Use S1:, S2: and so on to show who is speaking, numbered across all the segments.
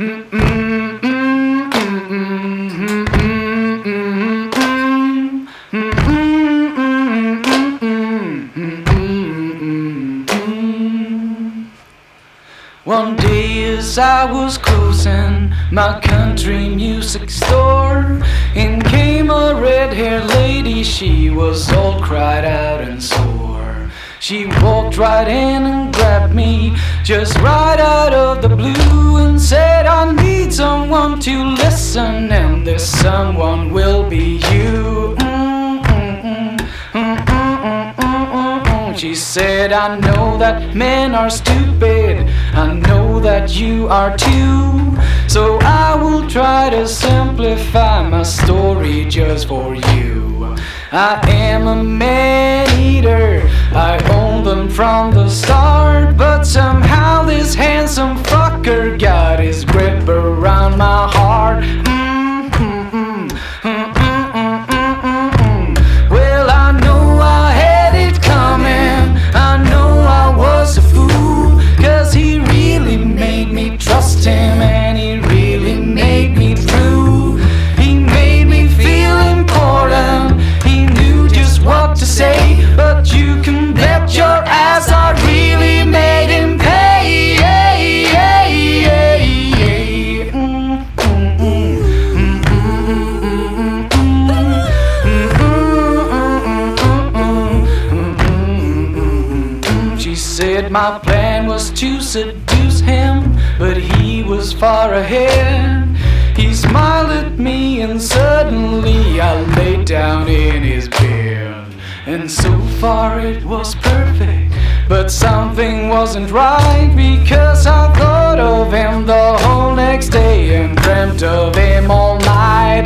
S1: One day as I was closing my country music store, in came a red-haired lady. She was all cried out and sore. She walked right in and grabbed me just right out of the blue and said, I need someone to listen, and this someone will be you. She said, I know that men are stupid, I know that you are too, so I will try to simplify my story just for you. I am a man-eater, I own them from the start, but somehow this handsome fucker got his grip around my heart. Well, I know I had it coming, I know I was a fool, 'cause he really made me trust him, and he really made me through. He made me feel important, he knew just what to say, but you can bet your ass I really made him pay. She said my plan was to seduce him, but he was far ahead. He smiled at me and suddenly I laid down in his bed. And so far it was perfect, but something wasn't right, because I thought of him the whole next day and dreamt of him all night.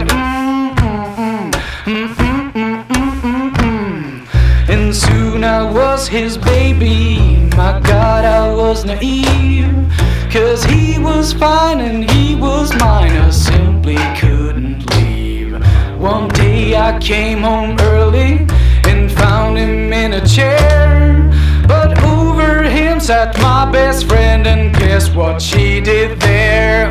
S1: And soon I was his baby. My God, I was naive, 'cause he was fine and he was mine. I simply couldn't leave. One day I came home early and found him in a chair, but over him sat my best friend, and guess what she did there?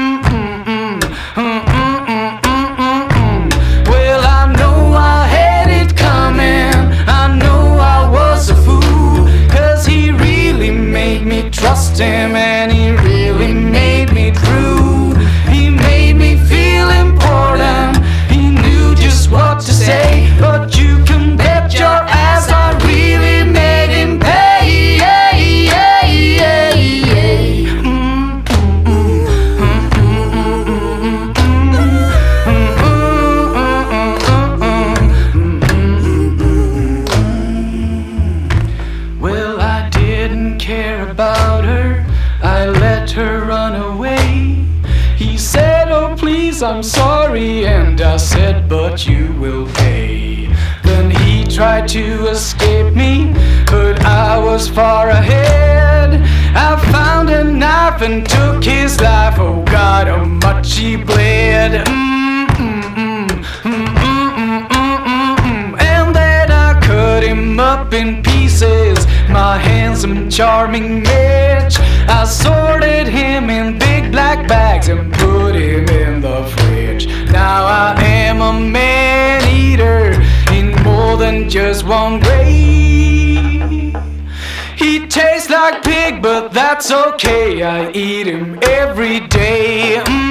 S1: Well, I know I had it coming, I know I was a fool, 'cause he really made me trust him, and he really made me through. He made me feel important, he knew just what to say, but you can bet your ass I really made him pay. Well, I didn't care about her, I let her run away. He said, oh please, I'm sorry, and I said, but you will pay. Then he tried to escape me, but I was far ahead. I found a knife and took his life, oh God, how much he bled. And then I cut him up in pieces, my handsome, charming Mitch. I sorted him in big black bags and put him in the fridge. Now I am a man-eater in more than just one way. He tastes like pig, but that's okay, I eat him every day.